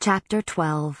Chapter 12.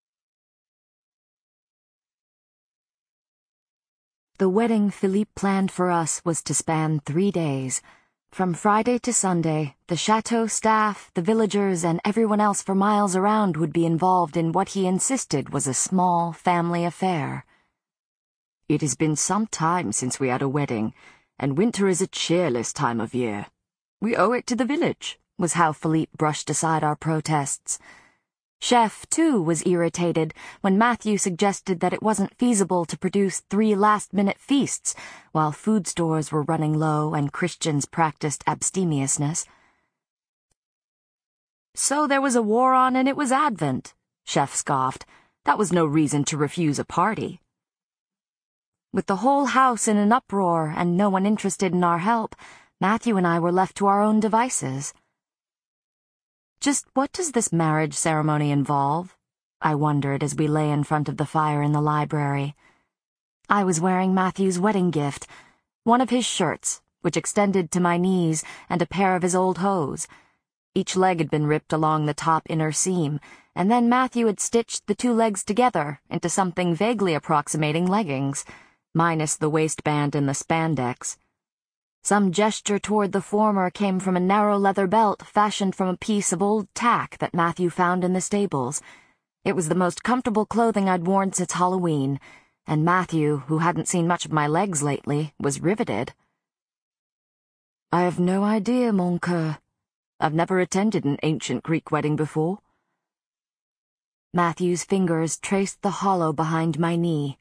The wedding Philippe planned for us was to span 3 days. From Friday to Sunday, the chateau staff, the villagers, and everyone else for miles around would be involved in what he insisted was a small family affair. "It has been some time since we had a wedding, and winter is a cheerless time of year. We owe it to the village," was how Philippe brushed aside our protests. Chef, too, was irritated when Matthew suggested that it wasn't feasible to produce 3 last-minute feasts while food stores were running low and Christians practiced abstemiousness. "So there was a war on and it was Advent," Chef scoffed. "That was no reason to refuse a party." With the whole house in an uproar and no one interested in our help, Matthew and I were left to our own devices. Just what does this marriage ceremony involve? I wondered as we lay in front of the fire in the library. I was wearing Matthew's wedding gift, one of his shirts, which extended to my knees, and a pair of his old hose. Each leg had been ripped along the top inner seam, and then Matthew had stitched the 2 legs together into something vaguely approximating leggings, minus the waistband and the spandex. Some gesture toward the former came from a narrow leather belt fashioned from a piece of old tack that Matthew found in the stables. It was the most comfortable clothing I'd worn since Halloween, and Matthew, who hadn't seen much of my legs lately, was riveted. "I have no idea, mon cœur. I've never attended an ancient Greek wedding before." Matthew's fingers traced the hollow behind my knee.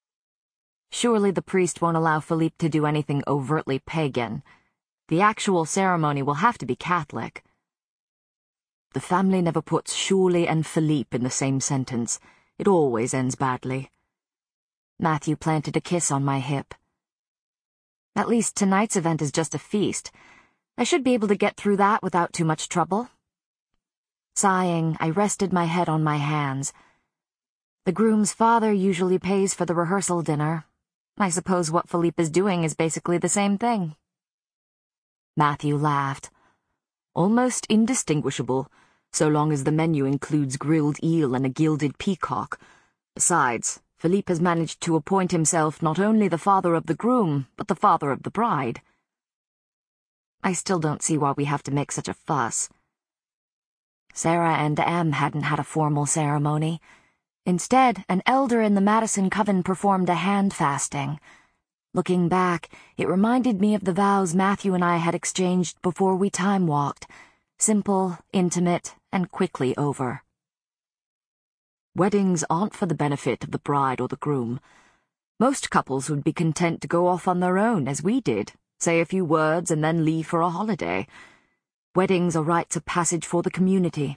Surely the priest won't allow Philippe to do anything overtly pagan. The actual ceremony will have to be Catholic. "The family never puts surely and Philippe in the same sentence. It always ends badly." Matthew planted a kiss on my hip. "At least tonight's event is just a feast. I should be able to get through that without too much trouble." Sighing, I rested my head on my hands. The groom's father usually pays for the rehearsal dinner. I suppose what Philippe is doing is basically the same thing. Matthew laughed. "Almost indistinguishable, so long as the menu includes grilled eel and a gilded peacock. Besides, Philippe has managed to appoint himself not only the father of the groom, but the father of the bride." I still don't see why we have to make such a fuss. Sarah and Em hadn't had a formal ceremony. Instead, an elder in the Madison coven performed a hand fasting. Looking back, it reminded me of the vows Matthew and I had exchanged before we time-walked. Simple, intimate, and quickly over. Weddings aren't for the benefit of the bride or the groom. Most couples would be content to go off on their own, as we did, say a few words and then leave for a holiday. Weddings are rites of passage for the community.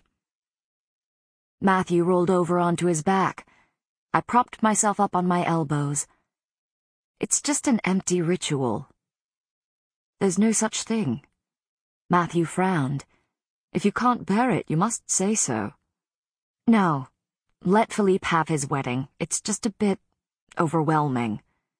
Matthew rolled over onto his back. I propped myself up on my elbows. "It's just an empty ritual." "There's no such thing." Matthew frowned. "If you can't bear it, you must say so." "No. Let Philippe have his wedding. It's just a bit overwhelming."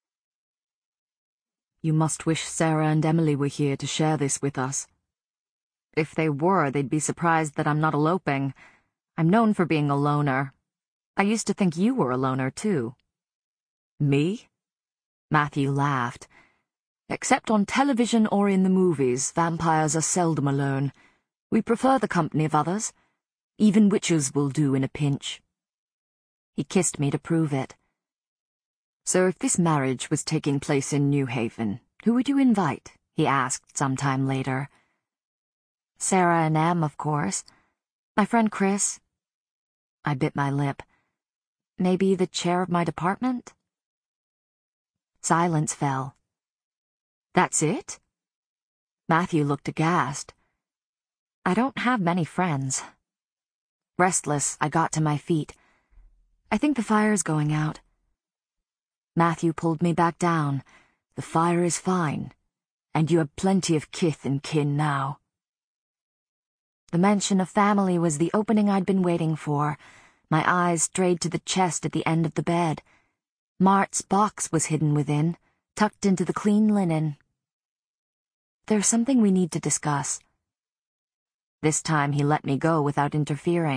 "You must wish Sarah and Emily were here to share this with us." "If they were, they'd be surprised that I'm not eloping. I'm known for being a loner. I used to think you were a loner, too." "Me?" Matthew laughed. "Except on television or in the movies, vampires are seldom alone. We prefer the company of others. Even witches will do in a pinch." He kissed me to prove it. "So if this marriage was taking place in New Haven, who would you invite?" he asked sometime later. "Sarah and Em, of course. My friend Chris." I bit my lip. "Maybe the chair of my department?" Silence fell. "That's it?" Matthew looked aghast. "I don't have many friends." Restless, I got to my feet. "I think the fire's going out." Matthew pulled me back down. "The fire is fine, and you have plenty of kith and kin now." The mention of family was the opening I'd been waiting for. My eyes strayed to the chest at the end of the bed. Mart's box was hidden within, tucked into the clean linen. "There's something we need to discuss." This time he let me go without interfering.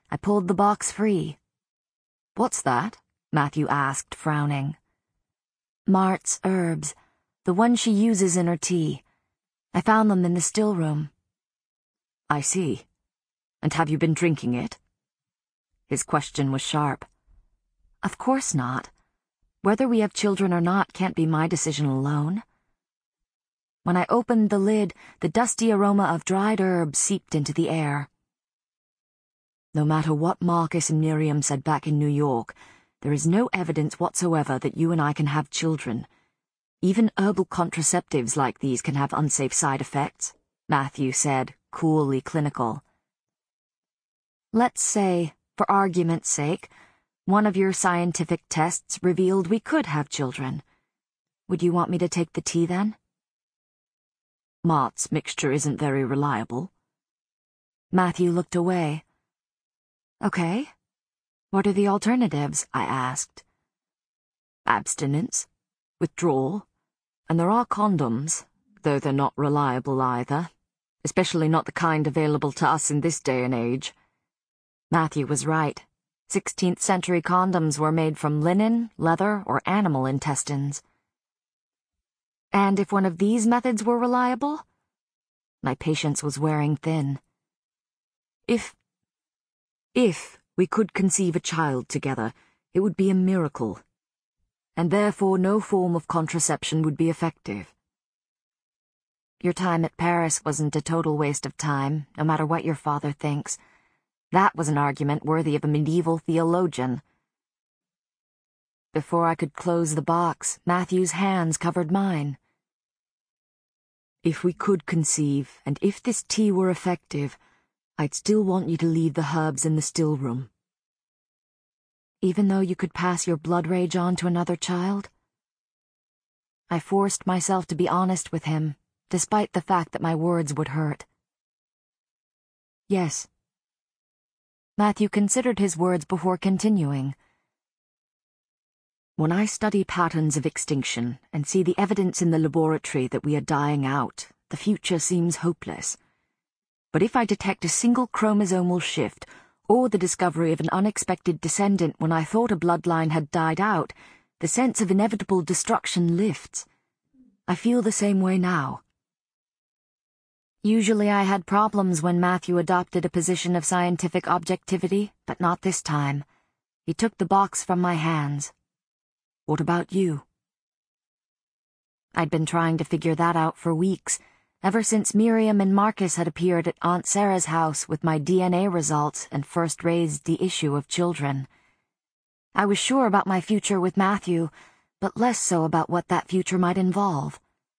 I pulled the box free. "What's that?" Matthew asked, frowning. "Mart's herbs, the ones she uses in her tea. I found them in the still room." "I see. And have you been drinking it?" His question was sharp. "Of course not. Whether we have children or not can't be my decision alone." When I opened the lid, the dusty aroma of dried herbs seeped into the air. "No matter what Marcus and Miriam said back in New York, there is no evidence whatsoever that you and I can have children. Even herbal contraceptives like these can have unsafe side effects," Matthew said, coolly clinical. "Let's say, for argument's sake, one of your scientific tests revealed we could have children. Would you want me to take the tea then?" "Mart's mixture isn't very reliable." Matthew looked away. "Okay. What are the alternatives?" I asked. "Abstinence, withdrawal, and there are condoms, though they're not reliable either, especially not the kind available to us in this day and age." Matthew was right. 16th century condoms were made from linen, leather, or animal intestines. And if one of these methods were reliable? My patience was wearing thin. If we could conceive a child together, it would be a miracle, and therefore no form of contraception would be effective. Your time at Paris wasn't a total waste of time, no matter what your father thinks. That was an argument worthy of a medieval theologian. Before I could close the box, Matthew's hands covered mine. "If we could conceive, and if this tea were effective, I'd still want you to leave the herbs in the still room." "Even though you could pass your blood rage on to another child?" I forced myself to be honest with him, despite the fact that my words would hurt. "Yes." Matthew considered his words before continuing. "When I study patterns of extinction and see the evidence in the laboratory that we are dying out, the future seems hopeless. But if I detect a single chromosomal shift, or the discovery of an unexpected descendant when I thought a bloodline had died out, the sense of inevitable destruction lifts. I feel the same way now." Usually I had problems when Matthew adopted a position of scientific objectivity, but not this time. He took the box from my hands. "What about you?" I'd been trying to figure that out for weeks, ever since Miriam and Marcus had appeared at Aunt Sarah's house with my DNA results and first raised the issue of children. I was sure about my future with Matthew, but less so about what that future might involve.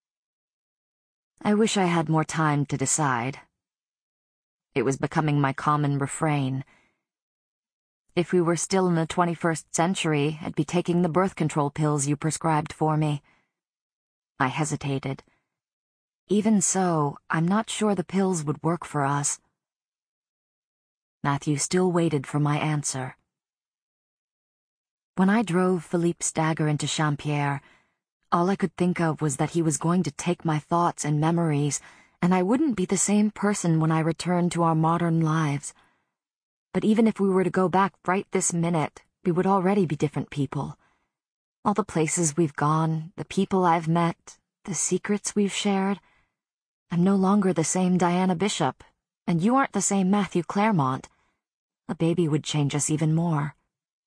I wish I had more time to decide. It was becoming my common refrain. If we were still in the 21st century, I'd be taking the birth control pills you prescribed for me. I hesitated. Even so, I'm not sure the pills would work for us. Matthew still waited for my answer. When I drove Philippe's dagger into Champierre, all I could think of was that he was going to take my thoughts and memories, and I wouldn't be the same person when I returned to our modern lives. But even if we were to go back right this minute, we would already be different people. All the places we've gone, the people I've met, the secrets we've shared. I'm no longer the same Diana Bishop, and you aren't the same Matthew Claremont. A baby would change us even more.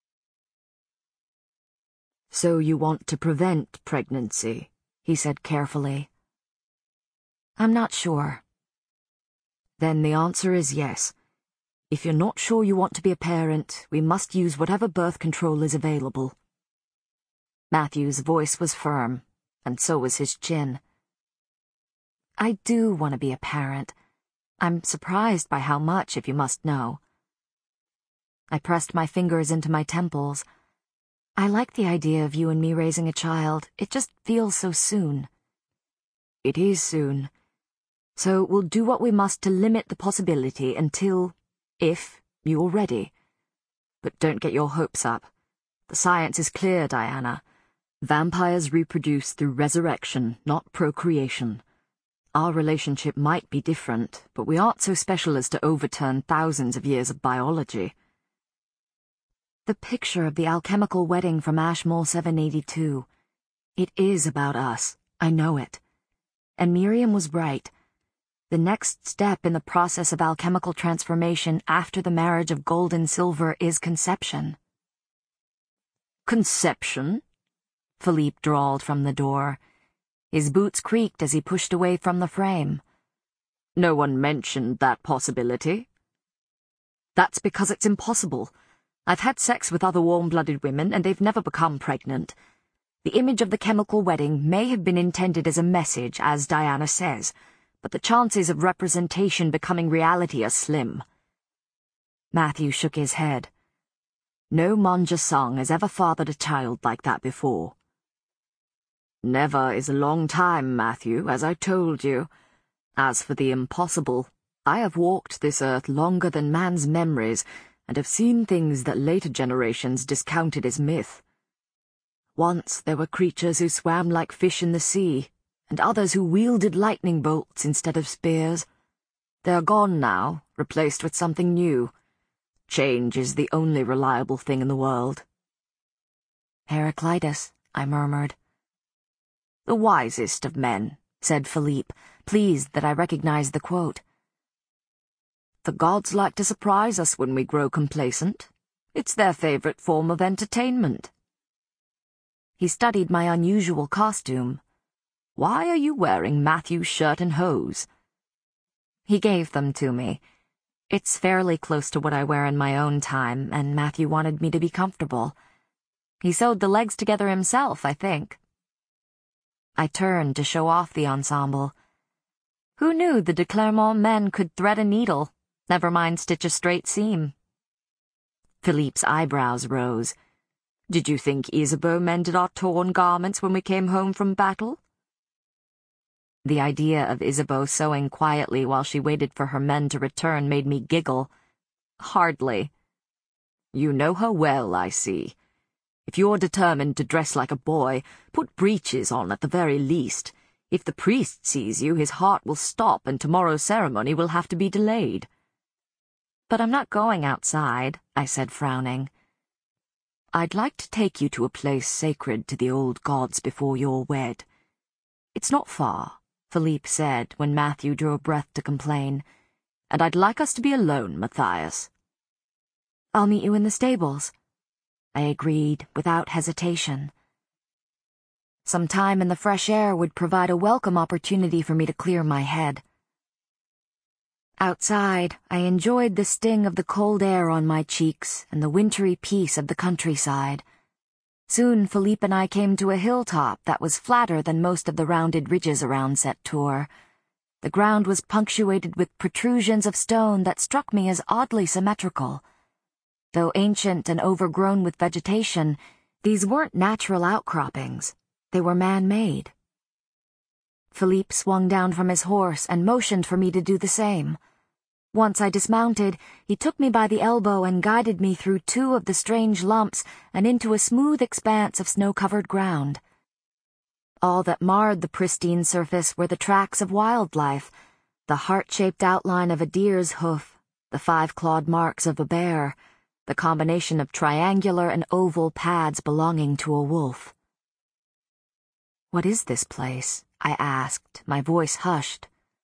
"So you want to prevent pregnancy," he said carefully. "I'm not sure." "Then the answer is yes. If you're not sure you want to be a parent, we must use whatever birth control is available." Matthew's voice was firm, and so was his chin. "I do want to be a parent. I'm surprised by how much, if you must know." I pressed my fingers into my temples. I like the idea of you and me raising a child. It just feels so soon. "It is soon. So we'll do what we must to limit the possibility until, if you're ready. But don't get your hopes up. The science is clear, Diana. Vampires reproduce through resurrection, not procreation. Our relationship might be different, but we aren't so special as to overturn thousands of years of biology. The picture of the alchemical wedding from Ashmole 782. It is about us. I know it. And Miriam was right. The next step in the process of alchemical transformation after the marriage of gold and silver is conception. Conception? Philippe drawled from the door. His boots creaked as he pushed away from the frame. No one mentioned that possibility. That's because it's impossible. I've had sex with other warm-blooded women, and they've never become pregnant. The image of the chemical wedding may have been intended as a message, as Diana says, but the chances of representation becoming reality are slim. Matthew shook his head. No Manja Song has ever fathered a child like that before. Never is a long time, Matthew, as I told you. As for the impossible, I have walked this earth longer than man's memories, and have seen things that later generations discounted as myth. Once there were creatures who swam like fish in the sea, and others who wielded lightning bolts instead of spears. They are gone now, replaced with something new. Change is the only reliable thing in the world. Heraclitus, I murmured. The wisest of men, said Philippe, pleased that I recognized the quote. The gods like to surprise us when we grow complacent. It's their favorite form of entertainment. He studied my unusual costume. Why are you wearing Matthew's shirt and hose? He gave them to me. It's fairly close to what I wear in my own time, and Matthew wanted me to be comfortable. He sewed the legs together himself, I think. I turned to show off the ensemble. Who knew the de Clermont men could thread a needle, never mind stitch a straight seam? Philippe's eyebrows rose. Did you think Isabeau mended our torn garments when we came home from battle? The idea of Isabeau sewing quietly while she waited for her men to return made me giggle. Hardly. You know her well, I see. If you're determined to dress like a boy, put breeches on at the very least. If the priest sees you, his heart will stop and tomorrow's ceremony will have to be delayed. But I'm not going outside, I said, frowning. I'd like to take you to a place sacred to the old gods before you're wed. It's not far, Philippe said when Matthew drew a breath to complain, and I'd like us to be alone, Matthias. I'll meet you in the stables, I agreed without hesitation. Some time in the fresh air would provide a welcome opportunity for me to clear my head. Outside, I enjoyed the sting of the cold air on my cheeks and the wintry peace of the countryside. Soon Philippe and I came to a hilltop that was flatter than most of the rounded ridges around Sept-Tours. The ground was punctuated with protrusions of stone that struck me as oddly symmetrical. Though ancient and overgrown with vegetation, these weren't natural outcroppings. They were man-made. Philippe swung down from his horse and motioned for me to do the same. Once I dismounted, he took me by the elbow and guided me through two of the strange lumps and into a smooth expanse of snow-covered ground. All that marred the pristine surface were the tracks of wildlife, the heart-shaped outline of a deer's hoof, the five-clawed marks of a bear, the combination of triangular and oval pads belonging to a wolf. What is this place? I asked, my voice hushed.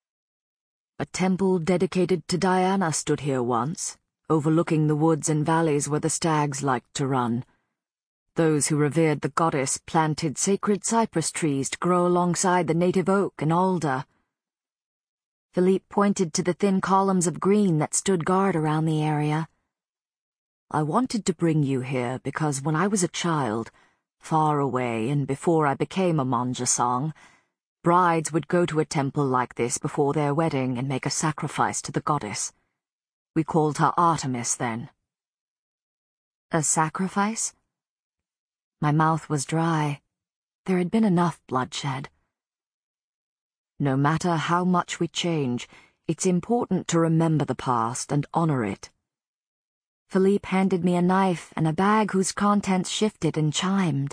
A temple dedicated to Diana stood here once, overlooking the woods and valleys where the stags liked to run. Those who revered the goddess planted sacred cypress trees to grow alongside the native oak and alder. Philippe pointed to the thin columns of green that stood guard around the area. I wanted to bring you here because when I was a child, far away and before I became a Manja Song, brides would go to a temple like this before their wedding and make a sacrifice to the goddess. We called her Artemis then. A sacrifice? My mouth was dry. There had been enough bloodshed. No matter how much we change, it's important to remember the past and honor it. Philippe handed me a knife and a bag whose contents shifted and chimed.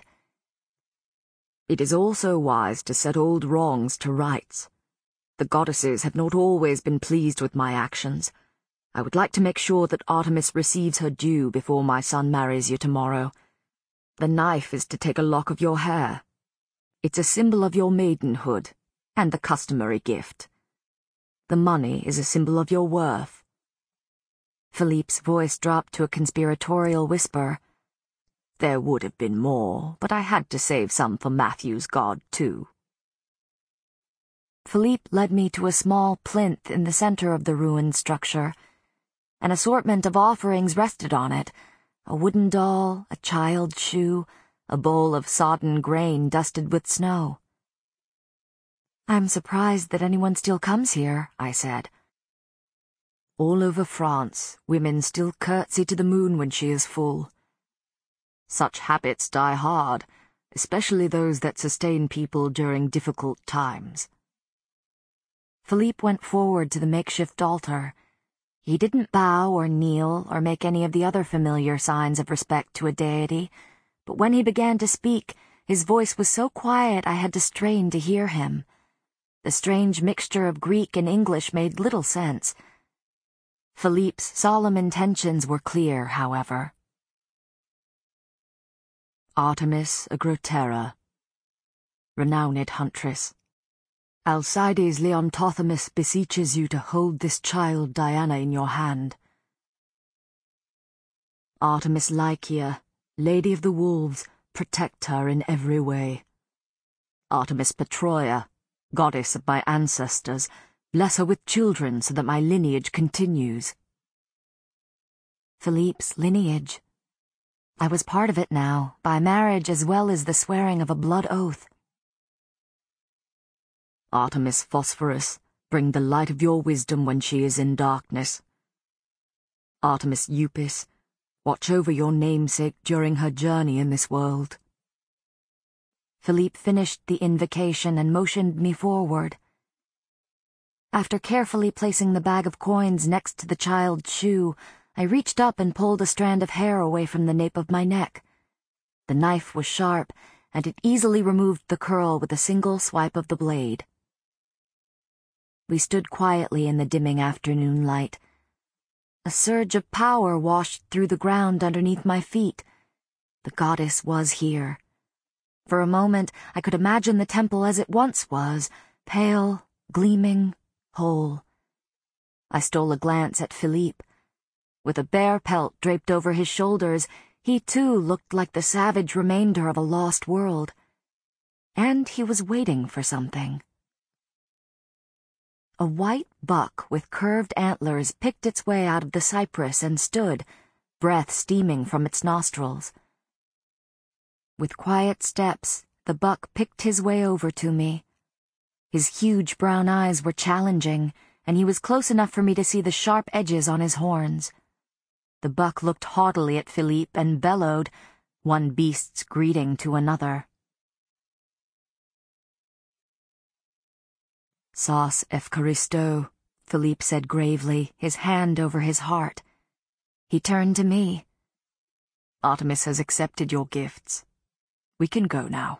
It is also wise to set old wrongs to rights. The goddesses have not always been pleased with my actions. I would like to make sure that Artemis receives her due before my son marries you tomorrow. The knife is to take a lock of your hair. It's a symbol of your maidenhood, and the customary gift. The money is a symbol of your worth." Philippe's voice dropped to a conspiratorial whisper. "There would have been more, but I had to save some for Matthew's god, too." Philippe led me to a small plinth in the center of the ruined structure. An assortment of offerings rested on it: a wooden doll, a child's shoe, a bowl of sodden grain dusted with snow. "I'm surprised that anyone still comes here," I said. "All over France, women still curtsy to the moon when she is full. Such habits die hard, especially those that sustain people during difficult times." Philippe went forward to the makeshift altar. He didn't bow or kneel or make any of the other familiar signs of respect to a deity, but when he began to speak, his voice was so quiet I had to strain to hear him. The strange mixture of Greek and English made little sense. Philippe's solemn intentions were clear, however. "Artemis Agrotera, renowned huntress, Alcides Leontothermus beseeches you to hold this child Diana in your hand. Artemis Lycia, Lady of the Wolves, protect her in every way. Artemis Petroia, goddess of my ancestors, bless her with children so that my lineage continues." Philippe's lineage. I was part of it now, by marriage as well as the swearing of a blood oath. "Artemis Phosphorus, bring the light of your wisdom when she is in darkness. Artemis Eupis, watch over your namesake during her journey in this world." Philippe finished the invocation and motioned me forward. After carefully placing the bag of coins next to the child's shoe, I reached up and pulled a strand of hair away from the nape of my neck. The knife was sharp, and it easily removed the curl with a single swipe of the blade. We stood quietly in the dimming afternoon light. A surge of power washed through the ground underneath my feet. The goddess was here. For a moment, I could imagine the temple as it once was, pale, gleaming, whole. I stole a glance at Philippe. With a bear pelt draped over his shoulders, he too looked like the savage remainder of a lost world. And he was waiting for something. A white buck with curved antlers picked its way out of the cypress and stood, breath steaming from its nostrils. With quiet steps, the buck picked his way over to me. His huge brown eyes were challenging, and he was close enough for me to see the sharp edges on his horns. The buck looked haughtily at Philippe and bellowed, one beast's greeting to another. "Sas Efcharisto," Philippe said gravely, his hand over his heart. He turned to me. "Artemis has accepted your gifts. We can go now."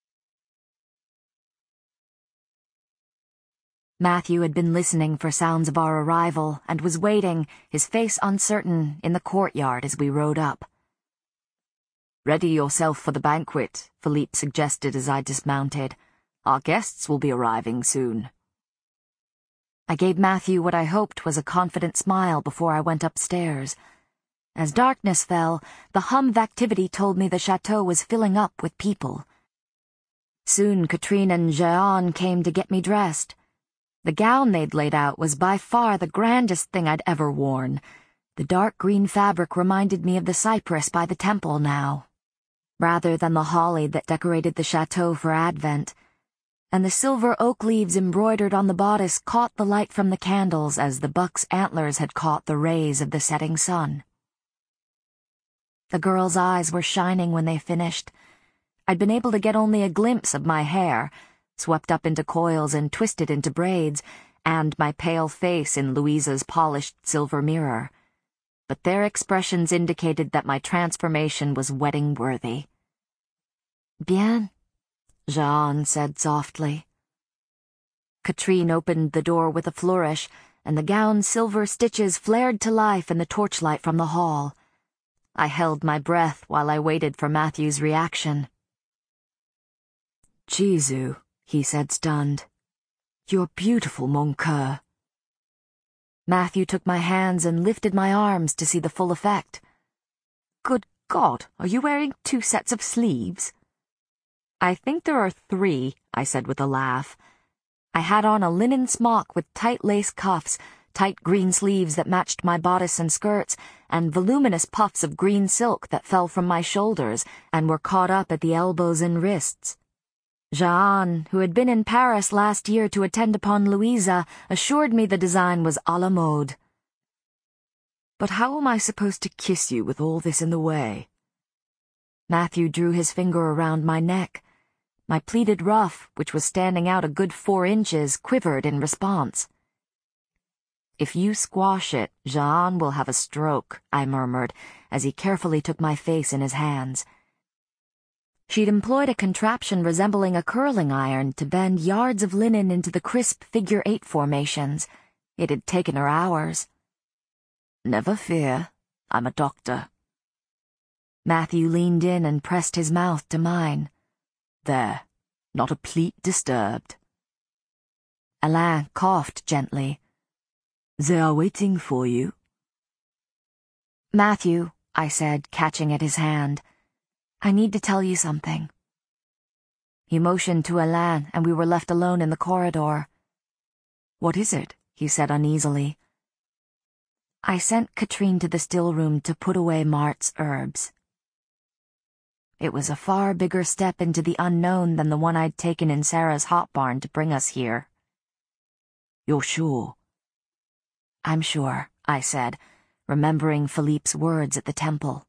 Matthew had been listening for sounds of our arrival and was waiting, his face uncertain, in the courtyard as we rode up. "Ready yourself for the banquet," Philippe suggested as I dismounted. "Our guests will be arriving soon." I gave Matthew what I hoped was a confident smile before I went upstairs. As darkness fell, the hum of activity told me the chateau was filling up with people. Soon Katrine and Jeanne came to get me dressed. The gown they'd laid out was by far the grandest thing I'd ever worn. The dark green fabric reminded me of the cypress by the temple now, rather than the holly that decorated the chateau for Advent. And the silver oak leaves embroidered on the bodice caught the light from the candles as the buck's antlers had caught the rays of the setting sun. The girls' eyes were shining when they finished. I'd been able to get only a glimpse of my hair, swept up into coils and twisted into braids, and my pale face in Louisa's polished silver mirror. But their expressions indicated that my transformation was wedding-worthy. "Bien," Jeanne said softly. Katrine opened the door with a flourish, and the gown's silver stitches flared to life in the torchlight from the hall. I held my breath while I waited for Matthew's reaction. "Jizu," he said, stunned. "You're beautiful, mon cœur." Matthew took my hands and lifted my arms to see the full effect. "Good God, are you wearing 2 sets of sleeves?" "I think there are 3, I said with a laugh. I had on a linen smock with tight lace cuffs, tight green sleeves that matched my bodice and skirts, and voluminous puffs of green silk that fell from my shoulders and were caught up at the elbows and wrists. Jeanne, who had been in Paris last year to attend upon Louisa, assured me the design was à la mode. "But how am I supposed to kiss you with all this in the way?" Matthew drew his finger around my neck. My pleated ruff, which was standing out a good 4 inches, quivered in response. "If you squash it, Jeanne will have a stroke," I murmured, as he carefully took my face in his hands. She'd employed a contraption resembling a curling iron to bend yards of linen into the crisp figure-8 formations. It had taken her hours. "Never fear, I'm a doctor." Matthew leaned in and pressed his mouth to mine. "There, not a pleat disturbed." Alain coughed gently. "They are waiting for you." "Matthew," I said, catching at his hand, "I need to tell you something." He motioned to Alain, and we were left alone in the corridor. "What is it?" he said uneasily. "I sent Katrine to the still room to put away Mart's herbs." It was a far bigger step into the unknown than the one I'd taken in Sarah's hot barn to bring us here. "You're sure?" "I'm sure," I said, remembering Philippe's words at the temple.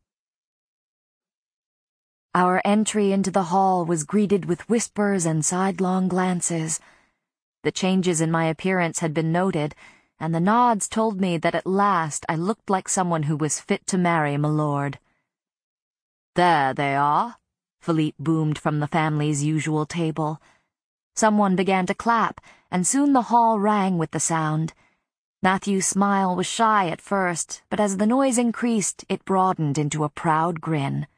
Our entry into the hall was greeted with whispers and sidelong glances. The changes in my appearance had been noted, and the nods told me that at last I looked like someone who was fit to marry milord. "There they are," Philippe boomed from the family's usual table. Someone began to clap, and soon the hall rang with the sound. Matthew's smile was shy at first, but as the noise increased, it broadened into a proud grin.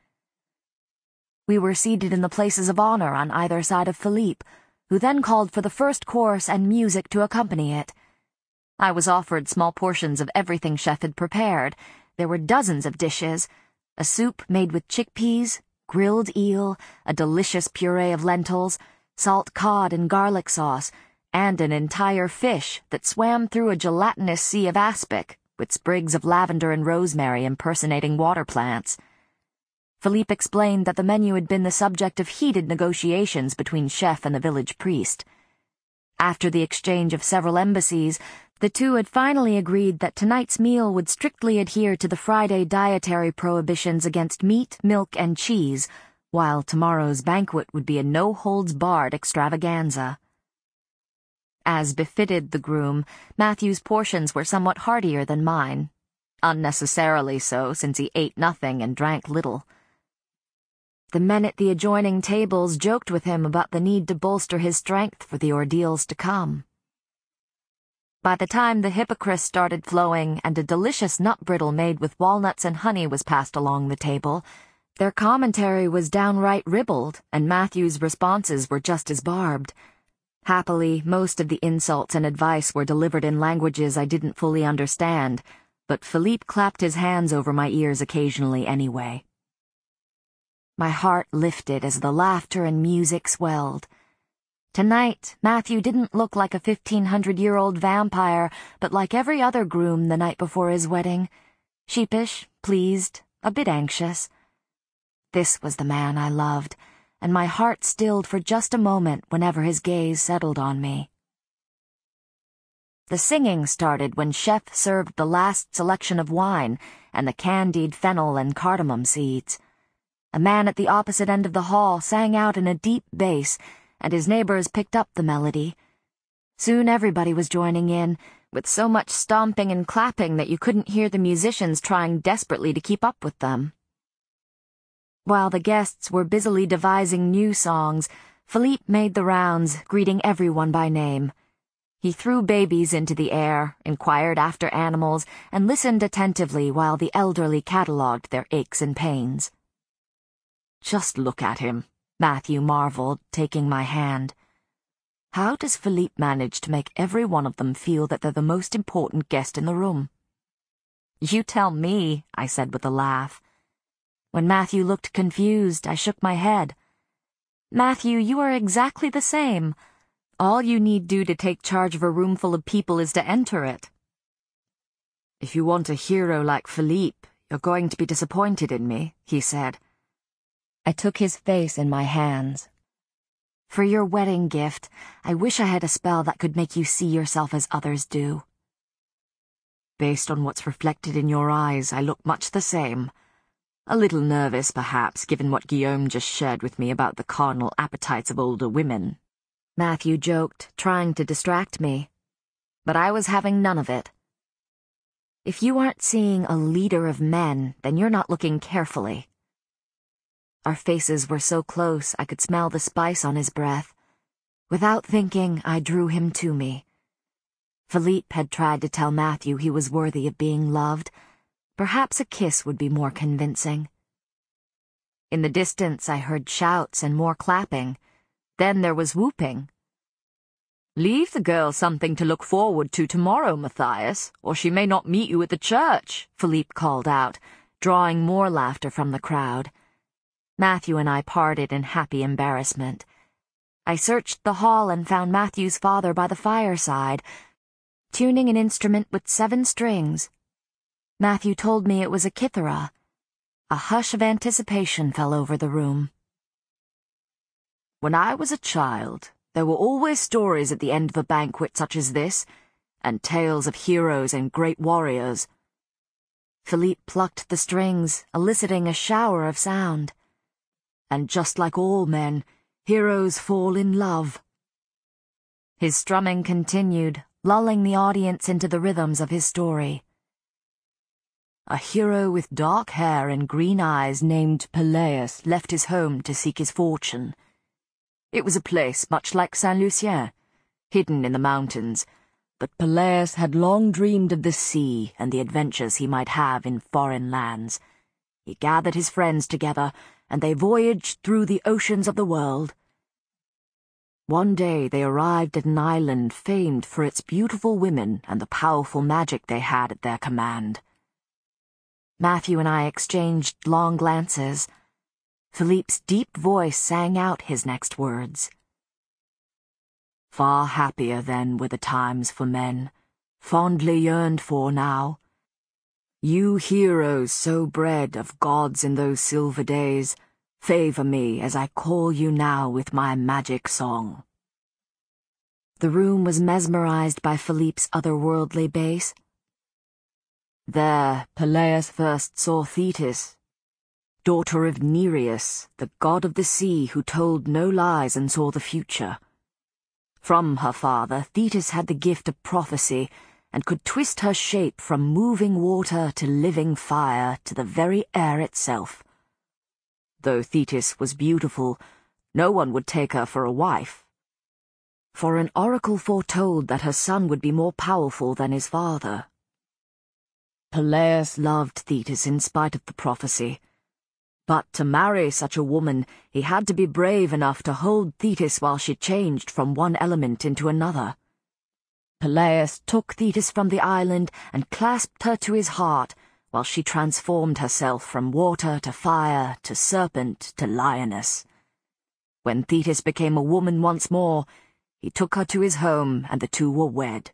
We were seated in the places of honor on either side of Philippe, who then called for the first course and music to accompany it. I was offered small portions of everything Chef had prepared. There were dozens of dishes: a soup made with chickpeas, grilled eel, a delicious puree of lentils, salt cod and garlic sauce, and an entire fish that swam through a gelatinous sea of aspic, with sprigs of lavender and rosemary impersonating water plants. Philippe explained that the menu had been the subject of heated negotiations between Chef and the village priest. After the exchange of several embassies, the two had finally agreed that tonight's meal would strictly adhere to the Friday dietary prohibitions against meat, milk, and cheese, while tomorrow's banquet would be a no-holds-barred extravaganza. As befitted the groom, Matthew's portions were somewhat heartier than mine, unnecessarily so since he ate nothing and drank little. The men at the adjoining tables joked with him about the need to bolster his strength for the ordeals to come. By the time the hippocras started flowing and a delicious nut brittle made with walnuts and honey was passed along the table, their commentary was downright ribald, and Matthew's responses were just as barbed. Happily, most of the insults and advice were delivered in languages I didn't fully understand, but Philippe clapped his hands over my ears occasionally anyway. My heart lifted as the laughter and music swelled. Tonight, Matthew didn't look like a 1,500-year-old vampire, but like every other groom the night before his wedding. Sheepish, pleased, a bit anxious. This was the man I loved, and my heart stilled for just a moment whenever his gaze settled on me. The singing started when Chef served the last selection of wine and the candied fennel and cardamom seeds. A man at the opposite end of the hall sang out in a deep bass, and his neighbors picked up the melody. Soon everybody was joining in, with so much stomping and clapping that you couldn't hear the musicians trying desperately to keep up with them. While the guests were busily devising new songs, Philippe made the rounds, greeting everyone by name. He threw babies into the air, inquired after animals, and listened attentively while the elderly catalogued their aches and pains. "Just look at him," Matthew marveled, taking my hand. "How does Philippe manage to make every one of them feel that they're the most important guest in the room?" "You tell me," I said with a laugh. When Matthew looked confused, I shook my head. "Matthew, you are exactly the same. All you need do to take charge of a room full of people is to enter it." "If you want a hero like Philippe, you're going to be disappointed in me," he said. I took his face in my hands. "For your wedding gift, I wish I had a spell that could make you see yourself as others do." "Based on what's reflected in your eyes, I look much the same. A little nervous, perhaps, given what Guillaume just shared with me about the carnal appetites of older women," Matthew joked, trying to distract me. But I was having none of it. "If you aren't seeing a leader of men, then you're not looking carefully." Our faces were so close I could smell the spice on his breath. Without thinking, I drew him to me. Philippe had tried to tell Matthew he was worthy of being loved. Perhaps a kiss would be more convincing. In the distance I heard shouts and more clapping. Then there was whooping. "Leave the girl something to look forward to tomorrow, Matthias, or she may not meet you at the church," Philippe called out, drawing more laughter from the crowd. Matthew and I parted in happy embarrassment. I searched the hall and found Matthew's father by the fireside, tuning an instrument with 7 strings. Matthew told me it was a kithara. A hush of anticipation fell over the room. "When I was a child, there were always stories at the end of a banquet such as this, and tales of heroes and great warriors." Philippe plucked the strings, eliciting a shower of sound. "And just like all men, heroes fall in love." His strumming continued, lulling the audience into the rhythms of his story. "A hero with dark hair and green eyes named Peleus left his home to seek his fortune. It was a place much like Saint-Lucien, hidden in the mountains, but Peleus had long dreamed of the sea and the adventures he might have in foreign lands. He gathered his friends together, and they voyaged through the oceans of the world. One day they arrived at an island famed for its beautiful women and the powerful magic they had at their command." Matthew and I exchanged long glances. Philippe's deep voice sang out his next words. "Far happier then were the times for men, fondly yearned for now. You heroes so bred of gods in those silver days, favor me as I call you now with my magic song." The room was mesmerized by Philippe's otherworldly bass. "There Peleus first saw Thetis, daughter of Nereus, the god of the sea who told no lies and saw the future. From her father, Thetis had the gift of prophecy, and could twist her shape from moving water to living fire to the very air itself. Though Thetis was beautiful, no one would take her for a wife. For an oracle foretold that her son would be more powerful than his father. Peleus loved Thetis in spite of the prophecy. But to marry such a woman, he had to be brave enough to hold Thetis while she changed from one element into another. Peleus took Thetis from the island and clasped her to his heart, while she transformed herself from water to fire to serpent to lioness. When Thetis became a woman once more, he took her to his home and the two were wed."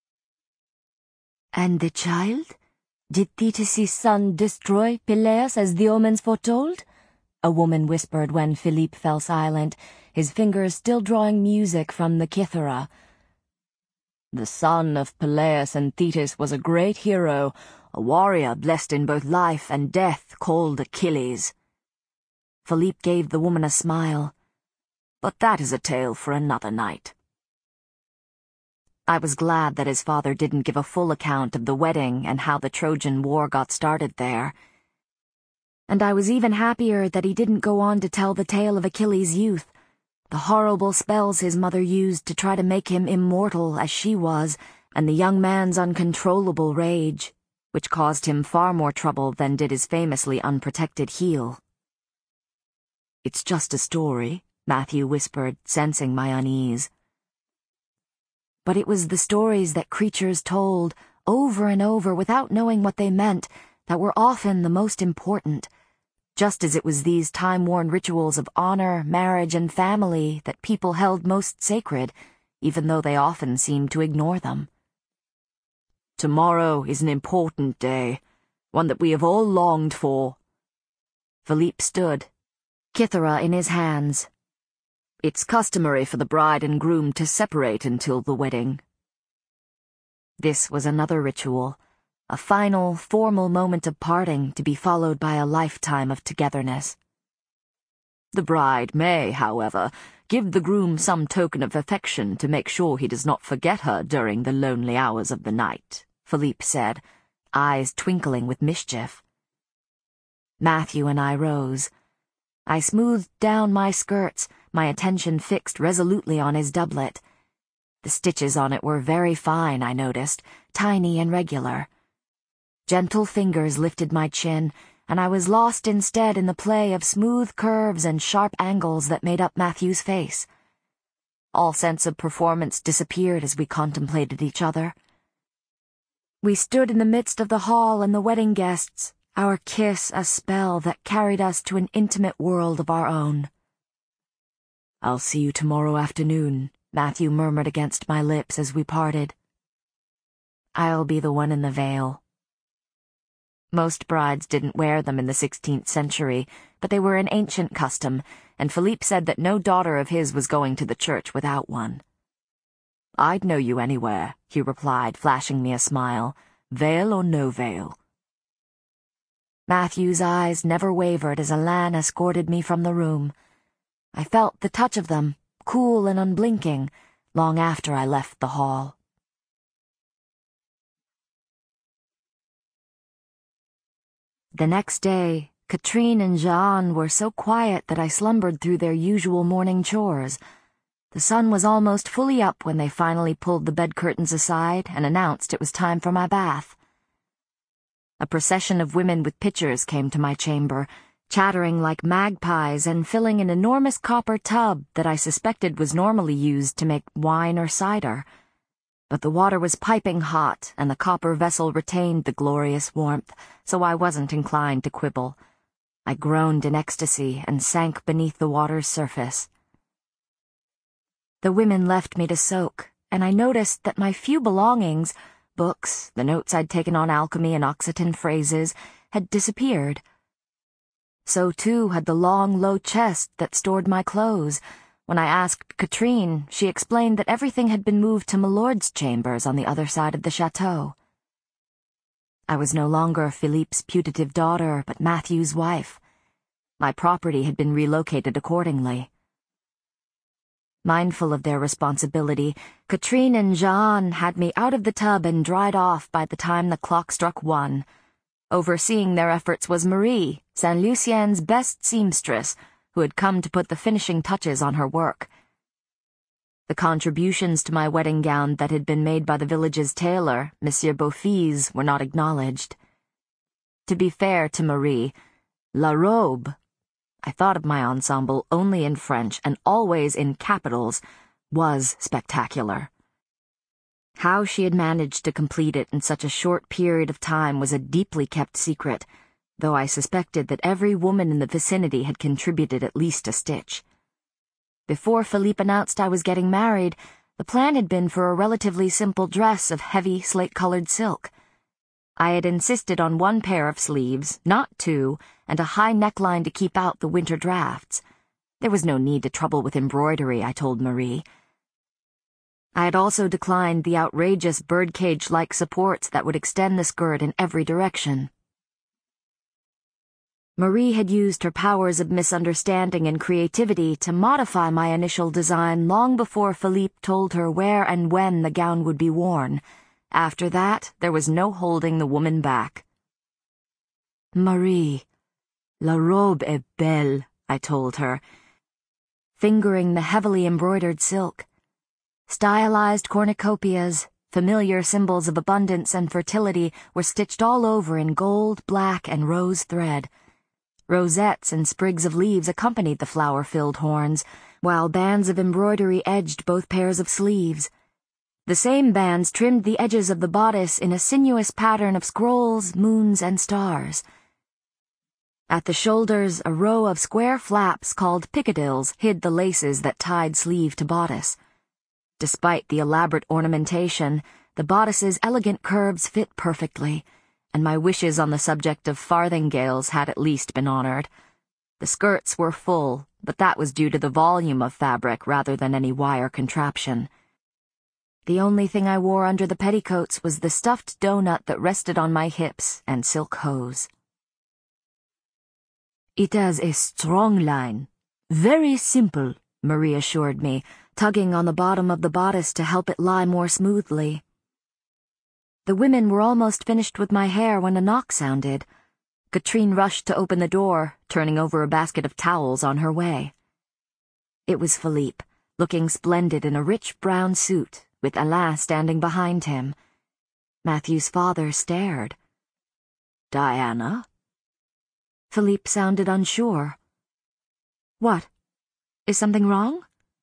"And the child? Did Thetis' son destroy Peleus as the omens foretold?" a woman whispered when Philippe fell silent, his fingers still drawing music from the kithara. "The son of Peleus and Thetis was a great hero, a warrior blessed in both life and death, called Achilles." Philippe gave the woman a smile. "But that is a tale for another night." I was glad that his father didn't give a full account of the wedding and how the Trojan War got started there. And I was even happier that he didn't go on to tell the tale of Achilles' youth, the horrible spells his mother used to try to make him immortal as she was, and the young man's uncontrollable rage, which caused him far more trouble than did his famously unprotected heel. "It's just a story," Matthew whispered, sensing my unease. But it was the stories that creatures told, over and over without knowing what they meant, that were often the most important, just as it was these time-worn rituals of honor, marriage, and family that people held most sacred, even though they often seemed to ignore them. "Tomorrow is an important day, one that we have all longed for." Philippe stood, kithera in his hands. "It's customary for the bride and groom to separate until the wedding." This was another ritual, a final, formal moment of parting to be followed by a lifetime of togetherness. "The bride may, however, give the groom some token of affection to make sure he does not forget her during the lonely hours of the night," Philippe said, eyes twinkling with mischief. Matthew and I rose. I smoothed down my skirts, my attention fixed resolutely on his doublet. The stitches on it were very fine, I noticed, tiny and regular. Gentle fingers lifted my chin, and I was lost instead in the play of smooth curves and sharp angles that made up Matthew's face. All sense of performance disappeared as we contemplated each other. We stood in the midst of the hall and the wedding guests, our kiss a spell that carried us to an intimate world of our own. "I'll see you tomorrow afternoon," Matthew murmured against my lips as we parted. "I'll be the one in the veil." Most brides didn't wear them in the 16th century, but they were an ancient custom, and Philippe said that no daughter of his was going to the church without one. "I'd know you anywhere," he replied, flashing me a smile, "veil or no veil." Matthew's eyes never wavered as Alain escorted me from the room. I felt the touch of them, cool and unblinking, long after I left the hall. The next day, Katrine and Jeanne were so quiet that I slumbered through their usual morning chores. The sun was almost fully up when they finally pulled the bed curtains aside and announced it was time for my bath. A procession of women with pitchers came to my chamber, chattering like magpies and filling an enormous copper tub that I suspected was normally used to make wine or cider. But the water was piping hot, and the copper vessel retained the glorious warmth, so I wasn't inclined to quibble. I groaned in ecstasy and sank beneath the water's surface. The women left me to soak, and I noticed that my few belongings, books, the notes I'd taken on alchemy and Occitan phrases, had disappeared. So too had the long, low chest that stored my clothes. When I asked Katrine, she explained that everything had been moved to Milord's chambers on the other side of the chateau. I was no longer Philippe's putative daughter, but Matthew's wife. My property had been relocated accordingly. Mindful of their responsibility, Katrine and Jeanne had me out of the tub and dried off by the time the clock struck 1. Overseeing their efforts was Marie, Saint Lucien's best seamstress, who had come to put the finishing touches on her work. The contributions to my wedding gown that had been made by the village's tailor, Monsieur Beaufils, were not acknowledged. To be fair to Marie, La Robe, I thought of my ensemble only in French and always in capitals, was spectacular. How she had managed to complete it in such a short period of time was a deeply kept secret, though I suspected that every woman in the vicinity had contributed at least a stitch. Before Philippe announced I was getting married, the plan had been for a relatively simple dress of heavy slate-colored silk. I had insisted on 1 pair of sleeves, not 2, and a high neckline to keep out the winter drafts. There was no need to trouble with embroidery, I told Marie. I had also declined the outrageous birdcage-like supports that would extend the skirt in every direction. Marie had used her powers of misunderstanding and creativity to modify my initial design long before Philippe told her where and when the gown would be worn. After that, there was no holding the woman back. "Marie, la robe est belle," I told her. fingering the heavily embroidered silk. Stylized cornucopias, familiar symbols of abundance and fertility, were stitched all over in gold, black, and rose thread. Rosettes and sprigs of leaves accompanied the flower-filled horns, while bands of embroidery edged both pairs of sleeves. The same bands trimmed the edges of the bodice in a sinuous pattern of scrolls, moons, and stars. At the shoulders, a row of square flaps called pickadilles hid the laces that tied sleeve to bodice. Despite the elaborate ornamentation, the bodice's elegant curves fit perfectly, and my wishes on the subject of farthingales had at least been honored. The skirts were full, but that was due to the volume of fabric rather than any wire contraption. The only thing I wore under the petticoats was the stuffed donut that rested on my hips and silk hose. "It has a strong line. Very simple," Marie assured me, tugging on the bottom of the bodice to help it lie more smoothly. The women were almost finished with my hair when a knock sounded. Katrine rushed to open the door, turning over a basket of towels on her way. It was Philippe, looking splendid in a rich brown suit, with Alain standing behind him. Matthew's father stared. "Diana?" Philippe sounded unsure. "What? Is something wrong?"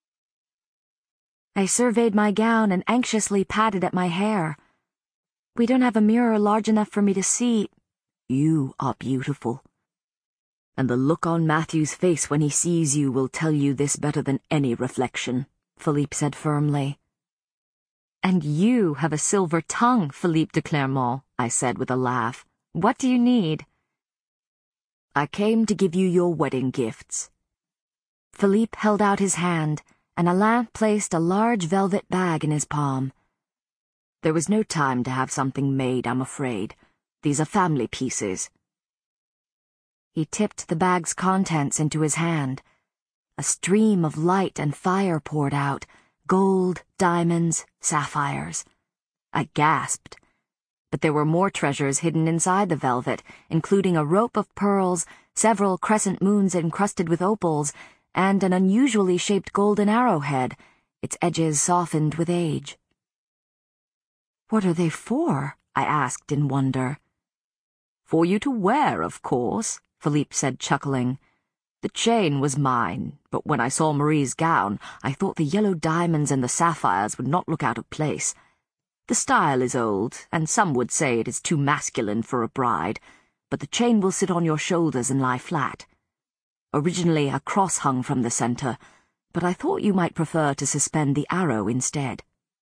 I surveyed my gown and anxiously patted at my hair. "We don't have a mirror large enough for me to see." "You are beautiful. And the look on Matthew's face when he sees you will tell you this better than any reflection," Philippe said firmly. "And you have a silver tongue, Philippe de Clermont," I said with a laugh. "What do you need?" "I came to give you your wedding gifts." Philippe held out his hand, and Alain placed a large velvet bag in his palm. "There was no time to have something made, I'm afraid. These are family pieces." He tipped the bag's contents into his hand. A stream of light and fire poured out, gold, diamonds, sapphires. I gasped. But there were more treasures hidden inside the velvet, including a rope of pearls, several crescent moons encrusted with opals, and an unusually shaped golden arrowhead, its edges softened with age. "What are they for?" I asked in wonder. "For you to wear, of course," Philippe said, chuckling. "The chain was mine, but when I saw Marie's gown, I thought the yellow diamonds and the sapphires would not look out of place. The style is old, and some would say it is too masculine for a bride, but the chain will sit on your shoulders and lie flat. Originally a cross hung from the center, but I thought you might prefer to suspend the arrow instead."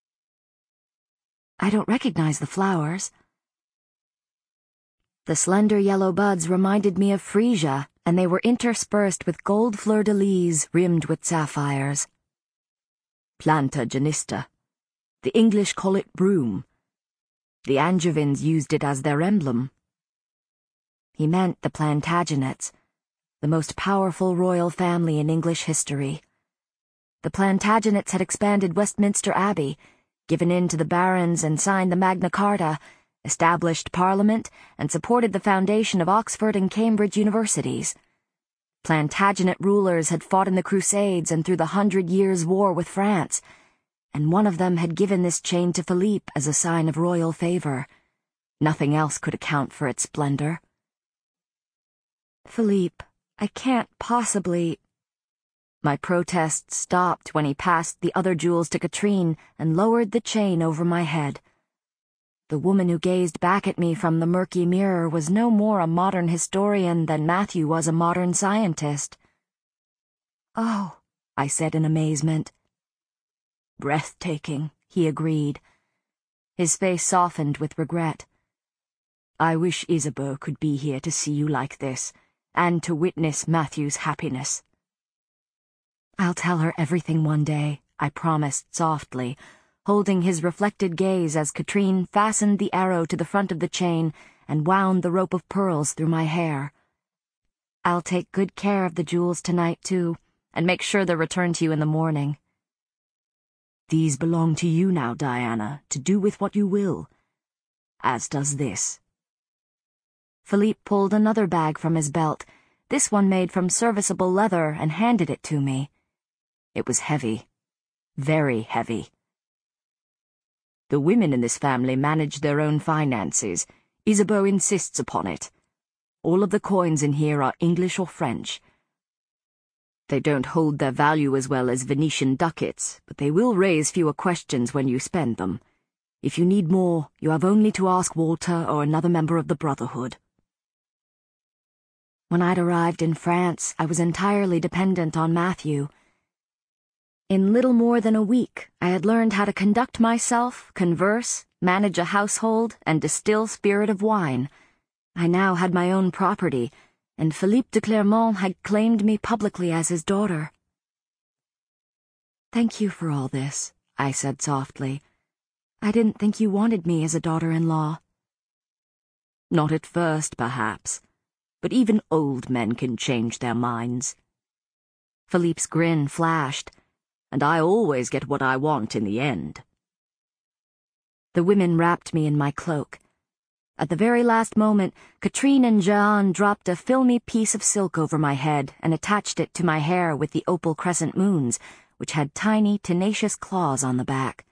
"I don't recognize the flowers." The slender yellow buds reminded me of freesia, and they were interspersed with gold fleur-de-lis rimmed with sapphires. "Planta genista. The English call it broom. The Angevins used it as their emblem." He meant the Plantagenets, the most powerful royal family in English history. The Plantagenets had expanded Westminster Abbey, given in to the barons and signed the Magna Carta, established Parliament, and supported the foundation of Oxford and Cambridge universities. Plantagenet rulers had fought in the Crusades and through the 100 Years' War with France, and one of them had given this chain to Philippe as a sign of royal favor. Nothing else could account for its splendor. "Philippe, I can't possibly—" My protest stopped when he passed the other jewels to Katrine and lowered the chain over my head. The woman who gazed back at me from the murky mirror was no more a modern historian than Matthew was a modern scientist. "Oh," I said in amazement. "Breathtaking," he agreed. His face softened with regret. "I wish Isabeau could be here to see you like this, and to witness Matthew's happiness." "I'll tell her everything one day," I promised softly, holding his reflected gaze as Katrine fastened the arrow to the front of the chain and wound the rope of pearls through my hair. "I'll take good care of the jewels tonight, too, and make sure they're returned to you in the morning." "These belong to you now, Diana, to do with what you will. As does this." Philippe pulled another bag from his belt, this one made from serviceable leather, and handed it to me. It was heavy. Very heavy. The women in this family manage their own finances. Isabeau insists upon it. All of the coins in here are English or French. They don't hold their value as well as Venetian ducats, but they will raise fewer questions when you spend them. If you need more, you have only to ask Walter or another member of the Brotherhood. When I'd arrived in France, I was entirely dependent on Matthew. In little more than a week, I had learned how to conduct myself, converse, manage a household, and distill spirit of wine. I now had my own property, and Philippe de Clermont had claimed me publicly as his daughter. "Thank you for all this," I said softly. "I didn't think you wanted me as a daughter-in-law." "Not at first, perhaps, but even old men can change their minds." Philippe's grin flashed, "And I always get what I want in the end." The women wrapped me in my cloak. At the very last moment, Katrine and Jeanne dropped a filmy piece of silk over my head and attached it to my hair with the opal crescent moons, which had tiny, tenacious claws on the back.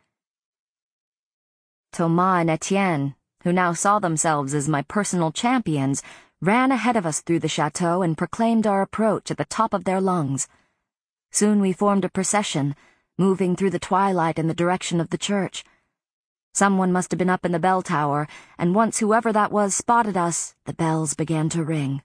Thomas and Etienne, who now saw themselves as my personal champions, ran ahead of us through the chateau and proclaimed our approach at the top of their lungs. Soon we formed a procession, moving through the twilight in the direction of the church. Someone must have been up in the bell tower, and once whoever that was spotted us, the bells began to ring.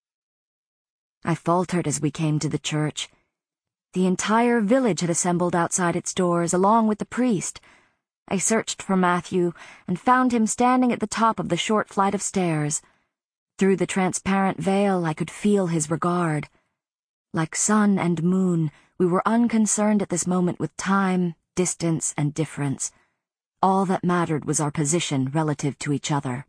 I faltered as we came to the church. The entire village had assembled outside its doors, along with the priest. I searched for Matthew and found him standing at the top of the short flight of stairs. Through the transparent veil, I could feel his regard. Like sun and moon, we were unconcerned at this moment with time, distance, and difference. All that mattered was our position relative to each other.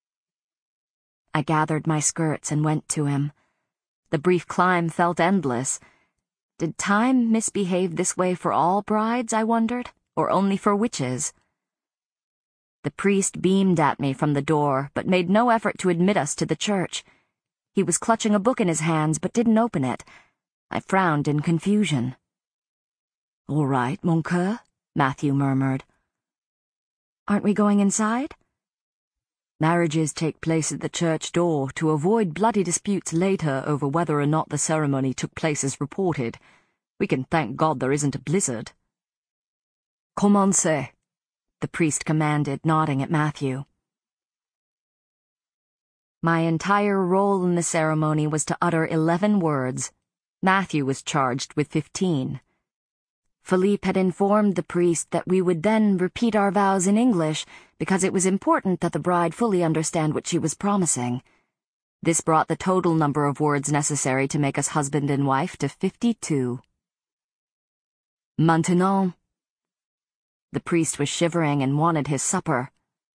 I gathered my skirts and went to him. The brief climb felt endless. Did time misbehave this way for all brides, I wondered, or only for witches? The priest beamed at me from the door, but made no effort to admit us to the church. He was clutching a book in his hands, but didn't open it. I frowned in confusion. "All right, mon coeur," Matthew murmured. "Aren't we going inside?" "Marriages take place at the church door to avoid bloody disputes later over whether or not the ceremony took place as reported. We can thank God there isn't a blizzard." "Commencez," the priest commanded, nodding at Matthew. My entire role in the ceremony was to utter 11 words. Matthew was charged with 15. Philippe had informed the priest that we would then repeat our vows in English because it was important that the bride fully understand what she was promising. This brought the total number of words necessary to make us husband and wife to 52. "Maintenant." The priest was shivering and wanted his supper.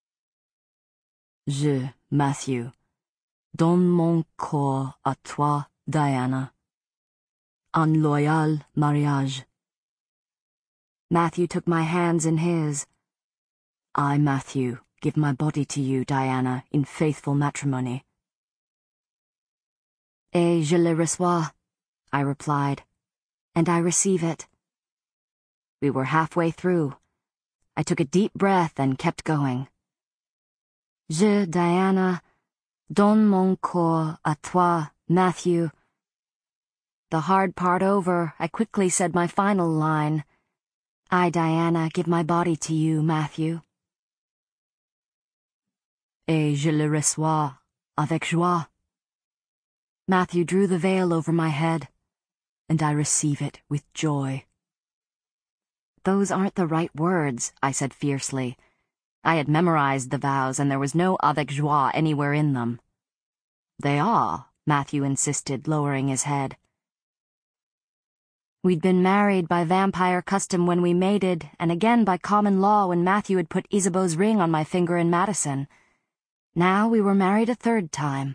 "Je, Matthew, donne mon corps à toi, Diana. En loyal mariage." Matthew took my hands in his. "I, Matthew, give my body to you, Diana, in faithful matrimony." "Et je le reçois," I replied, "and I receive it." We were halfway through. I took a deep breath and kept going. "Je, Diana, donne mon corps à toi, Matthew." The hard part over, I quickly said my final line. "I, Diana, give my body to you, Matthew." "Et je le reçois avec joie." Matthew drew the veil over my head, "and I receive it with joy." "Those aren't the right words," I said fiercely. I had memorized the vows, and there was no avec joie anywhere in them. "They are," Matthew insisted, lowering his head. We'd been married by vampire custom when we mated, and again by common law when Matthew had put Isabeau's ring on my finger in Madison. Now we were married a third time.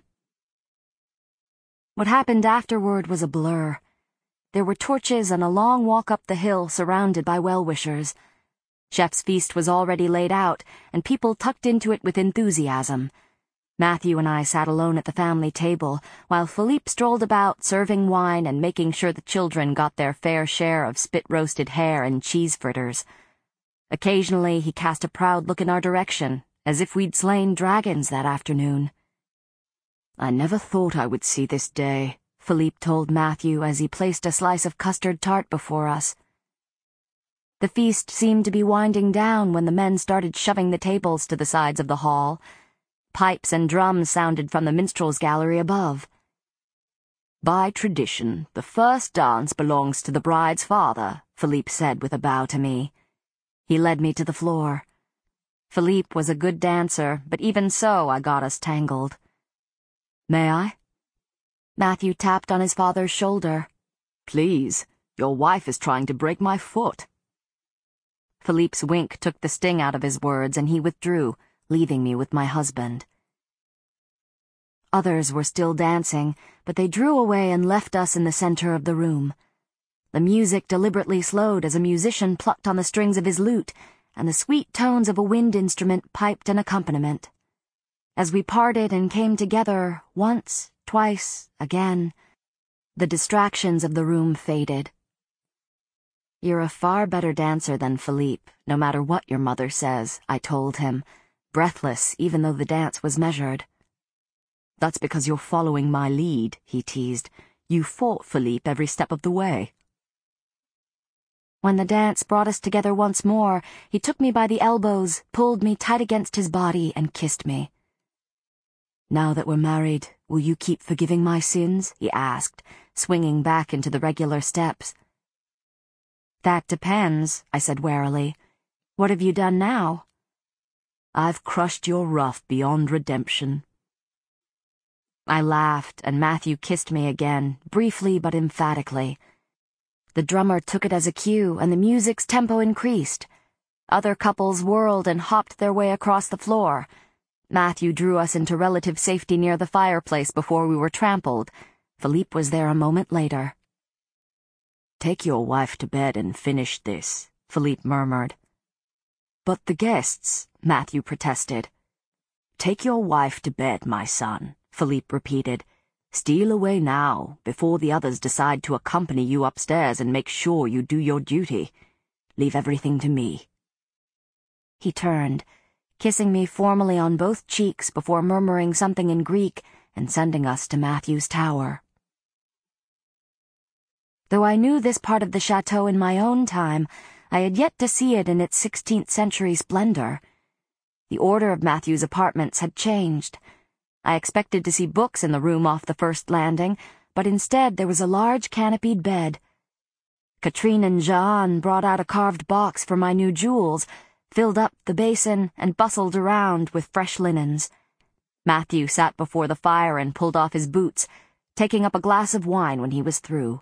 What happened afterward was a blur. There were torches and a long walk up the hill surrounded by well-wishers. Chef's feast was already laid out, and people tucked into it with enthusiasm. Matthew and I sat alone at the family table, while Philippe strolled about serving wine and making sure the children got their fair share of spit-roasted hare and cheese fritters. Occasionally he cast a proud look in our direction, as if we'd slain dragons that afternoon. "I never thought I would see this day," Philippe told Matthew as he placed a slice of custard tart before us. The feast seemed to be winding down when the men started shoving the tables to the sides of the hall. Pipes and drums sounded from the minstrels' gallery above. "By tradition, the first dance belongs to the bride's father," Philippe said with a bow to me. He led me to the floor. Philippe was a good dancer, but even so I got us tangled. "May I?" Matthew tapped on his father's shoulder. "Please, your wife is trying to break my foot." Philippe's wink took the sting out of his words, and he withdrew, leaving me with my husband. Others were still dancing, but they drew away and left us in the center of the room. The music deliberately slowed as a musician plucked on the strings of his lute, and the sweet tones of a wind instrument piped an accompaniment. As we parted and came together, once, twice, again, the distractions of the room faded. "You're a far better dancer than Philippe, no matter what your mother says," I told him, breathless even though the dance was measured. "That's because you're following my lead," he teased. "You fought Philippe every step of the way." When the dance brought us together once more, he took me by the elbows, pulled me tight against his body, and kissed me. "Now that we're married, will you keep forgiving my sins?" he asked, swinging back into the regular steps. "That depends," I said warily. "What have you done now?" "I've crushed your wrath beyond redemption." I laughed, and Matthew kissed me again, briefly but emphatically. The drummer took it as a cue, and the music's tempo increased. Other couples whirled and hopped their way across the floor. Matthew drew us into relative safety near the fireplace before we were trampled. Philippe was there a moment later. "Take your wife to bed and finish this," Philippe murmured. "But the guests," Matthew protested. "Take your wife to bed, my son," Philippe repeated. "Steal away now, before the others decide to accompany you upstairs and make sure you do your duty. Leave everything to me." He turned, kissing me formally on both cheeks before murmuring something in Greek and sending us to Matthew's tower. Though I knew this part of the chateau in my own time, I had yet to see it in its 16th century splendor. The order of Matthew's apartments had changed. I expected to see books in the room off the first landing, but instead there was a large canopied bed. Katrine and Jeanne brought out a carved box for my new jewels, filled up the basin, and bustled around with fresh linens. Matthew sat before the fire and pulled off his boots, taking up a glass of wine when he was through.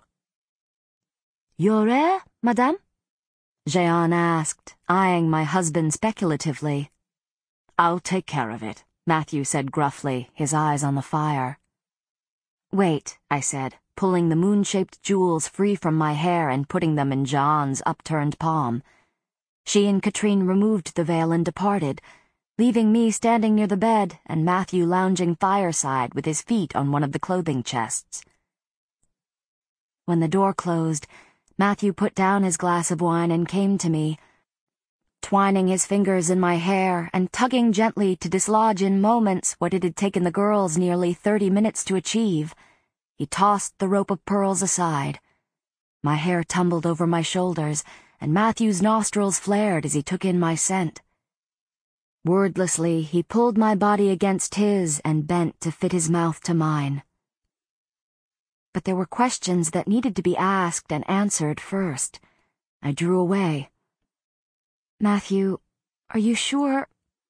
"Your air, madame?" Jeanne asked, eyeing my husband speculatively. "I'll take care of it," Matthew said gruffly, his eyes on the fire. "Wait," I said, pulling the moon-shaped jewels free from my hair and putting them in Jeanne's upturned palm. She and Katrine removed the veil and departed, leaving me standing near the bed and Matthew lounging fireside with his feet on one of the clothing chests. When the door closed, Matthew put down his glass of wine and came to me, twining his fingers in my hair and tugging gently to dislodge in moments what it had taken the girls nearly 30 minutes to achieve. He tossed the rope of pearls aside. My hair tumbled over my shoulders, and Matthew's nostrils flared as he took in my scent. Wordlessly, he pulled my body against his and bent to fit his mouth to mine. But there were questions that needed to be asked and answered first. I drew away. "Matthew, are you sure?"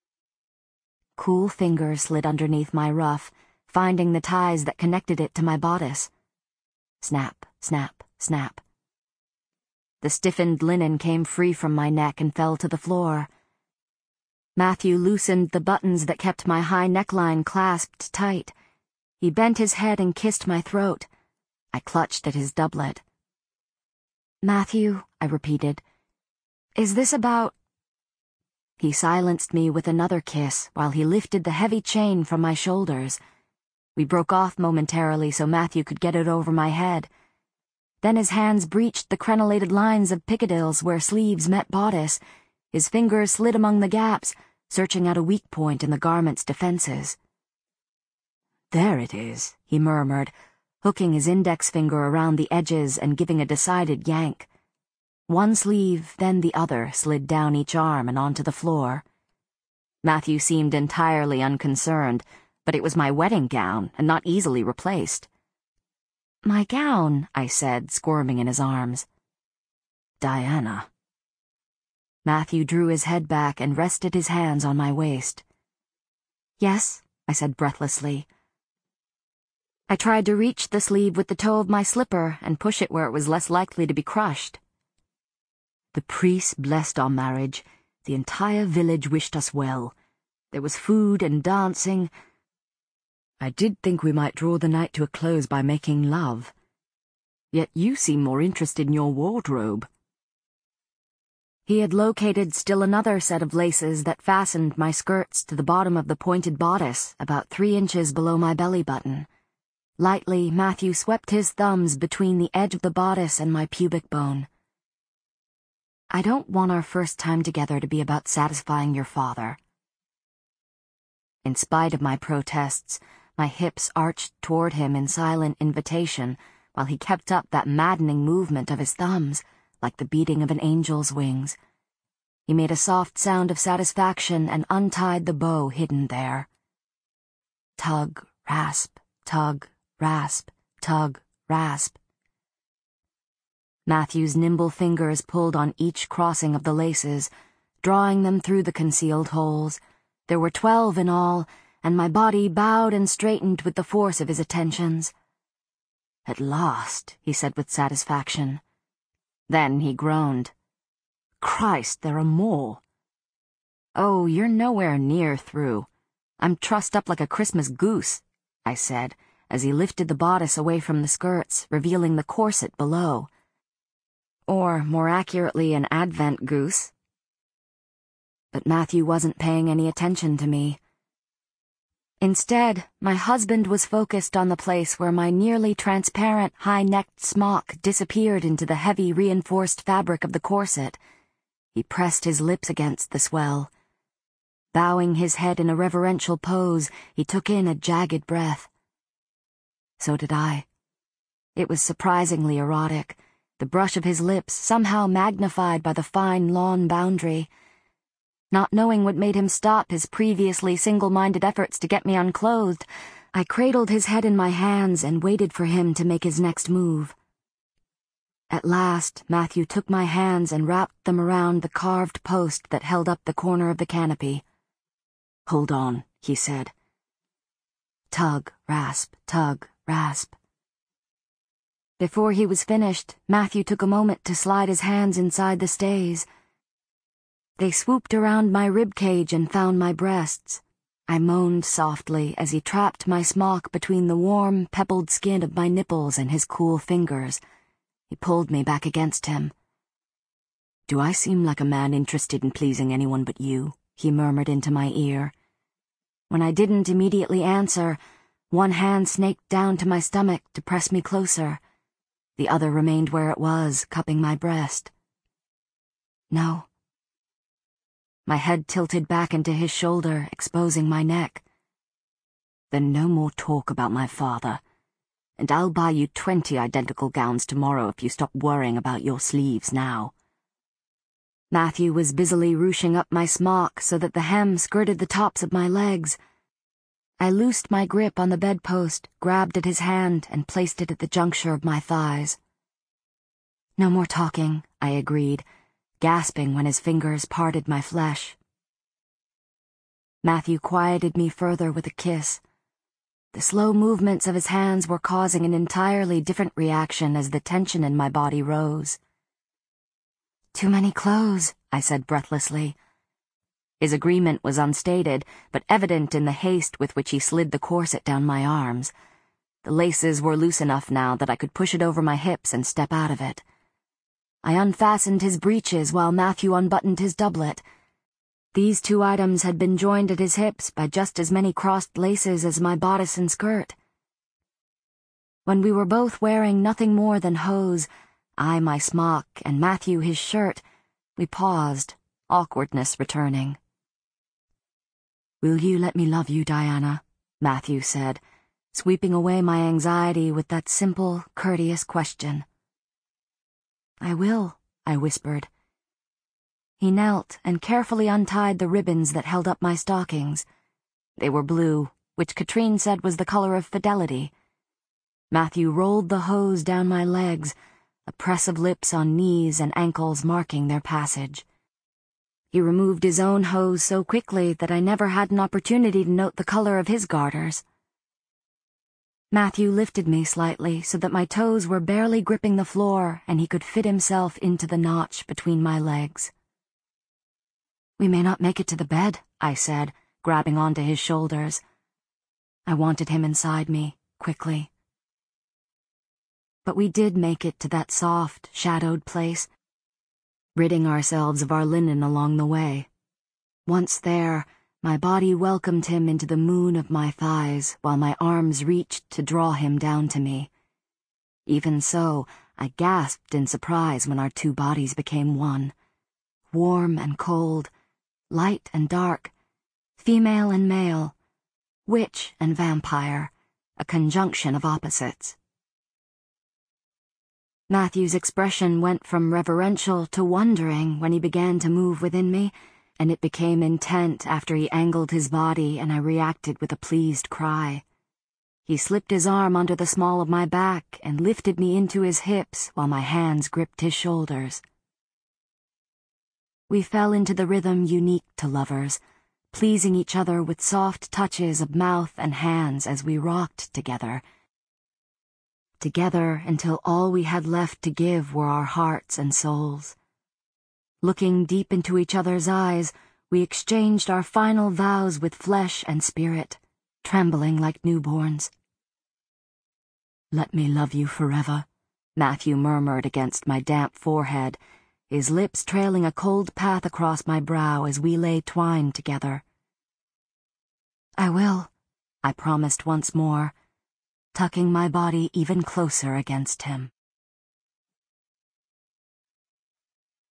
Cool fingers slid underneath my ruff, finding the ties that connected it to my bodice. Snap, snap, snap. The stiffened linen came free from my neck and fell to the floor. Matthew loosened the buttons that kept my high neckline clasped tight. He bent his head and kissed my throat. I clutched at his doublet. "Matthew," I repeated, "is this about He silenced me with another kiss while he lifted the heavy chain from my shoulders. We broke off momentarily so Matthew could get it over my head. Then his hands breached the crenellated lines of piccadilles where sleeves met bodice. His fingers slid among the gaps, searching out a weak point in the garment's defenses. "There it is," he murmured, hooking his index finger around the edges and giving a decided yank. One sleeve, then the other, slid down each arm and onto the floor. Matthew seemed entirely unconcerned, but it was my wedding gown and not easily replaced. "My gown," I said, squirming in his arms. "Diana." Matthew drew his head back and rested his hands on my waist. "Yes," I said breathlessly. I tried to reach the sleeve with the toe of my slipper and push it where it was less likely to be crushed. "The priest blessed our marriage. The entire village wished us well. There was food and dancing. I did think we might draw the night to a close by making love. Yet you seem more interested in your wardrobe." He had located still another set of laces that fastened my skirts to the bottom of the pointed bodice, about 3 inches below my belly button. Lightly, Matthew swept his thumbs between the edge of the bodice and my pubic bone. "I don't want our first time together to be about satisfying your father." In spite of my protests, my hips arched toward him in silent invitation while he kept up that maddening movement of his thumbs, like the beating of an angel's wings. He made a soft sound of satisfaction and untied the bow hidden there. Tug, rasp, tug, rasp, tug, rasp. Matthew's nimble fingers pulled on each crossing of the laces, drawing them through the concealed holes. There were 12 in all, and my body bowed and straightened with the force of his attentions. "At last," he said with satisfaction. Then he groaned. "Christ, there are more." "Oh, you're nowhere near through. I'm trussed up like a Christmas goose," I said, as he lifted the bodice away from the skirts, revealing the corset below. Or, more accurately, an Advent goose. But Matthew wasn't paying any attention to me. Instead, my husband was focused on the place where my nearly transparent, high-necked smock disappeared into the heavy, reinforced fabric of the corset. He pressed his lips against the swell. Bowing his head in a reverential pose, he took in a jagged breath. So did I. It was surprisingly erotic, the brush of his lips somehow magnified by the fine lawn boundary. Not knowing what made him stop his previously single-minded efforts to get me unclothed, I cradled his head in my hands and waited for him to make his next move. At last, Matthew took my hands and wrapped them around the carved post that held up the corner of the canopy. "Hold on," he said. Tug, rasp, tug, rasp. Before he was finished, Matthew took a moment to slide his hands inside the stays. They swooped around my ribcage and found my breasts. I moaned softly as he trapped my smock between the warm, pebbled skin of my nipples and his cool fingers. He pulled me back against him. "Do I seem like a man interested in pleasing anyone but you?" he murmured into my ear. When I didn't immediately answer, one hand snaked down to my stomach to press me closer. The other remained where it was, cupping my breast. "No." My head tilted back into his shoulder, exposing my neck. "Then no more talk about my father. And I'll buy you 20 identical gowns tomorrow if you stop worrying about your sleeves now." Matthew was busily ruching up my smock so that the hem skirted the tops of my legs. I loosed my grip on the bedpost, grabbed at his hand, and placed it at the juncture of my thighs. "No more talking," I agreed, gasping when his fingers parted my flesh. Matthew quieted me further with a kiss. The slow movements of his hands were causing an entirely different reaction as the tension in my body rose. "Too many clothes," I said breathlessly. His agreement was unstated, but evident in the haste with which he slid the corset down my arms. The laces were loose enough now that I could push it over my hips and step out of it. I unfastened his breeches while Matthew unbuttoned his doublet. These two items had been joined at his hips by just as many crossed laces as my bodice and skirt. When we were both wearing nothing more than hose, I my smock and Matthew his shirt, we paused, awkwardness returning. "Will you let me love you, Diana?" Matthew said, sweeping away my anxiety with that simple, courteous question. "I will," I whispered. He knelt and carefully untied the ribbons that held up my stockings. They were blue, which Katrine said was the color of fidelity. Matthew rolled the hose down my legs, a press of lips on knees and ankles marking their passage. He removed his own hose so quickly that I never had an opportunity to note the color of his garters. Matthew lifted me slightly so that my toes were barely gripping the floor and he could fit himself into the notch between my legs. "We may not make it to the bed," I said, grabbing onto his shoulders. I wanted him inside me, quickly. But we did make it to that soft, shadowed place, ridding ourselves of our linen along the way. Once there, my body welcomed him into the moon of my thighs while my arms reached to draw him down to me. Even so, I gasped in surprise when our two bodies became one. Warm and cold, light and dark, female and male, witch and vampire, a conjunction of opposites. Matthew's expression went from reverential to wondering when he began to move within me, and it became intent after he angled his body and I reacted with a pleased cry. He slipped his arm under the small of my back and lifted me into his hips while my hands gripped his shoulders. We fell into the rhythm unique to lovers, pleasing each other with soft touches of mouth and hands as we rocked together. Together until all we had left to give were our hearts and souls. Looking deep into each other's eyes, we exchanged our final vows with flesh and spirit, trembling like newborns. "Let me love you forever," Matthew murmured against my damp forehead, his lips trailing a cold path across my brow as we lay twined together. "I will," I promised once more, tucking my body even closer against him.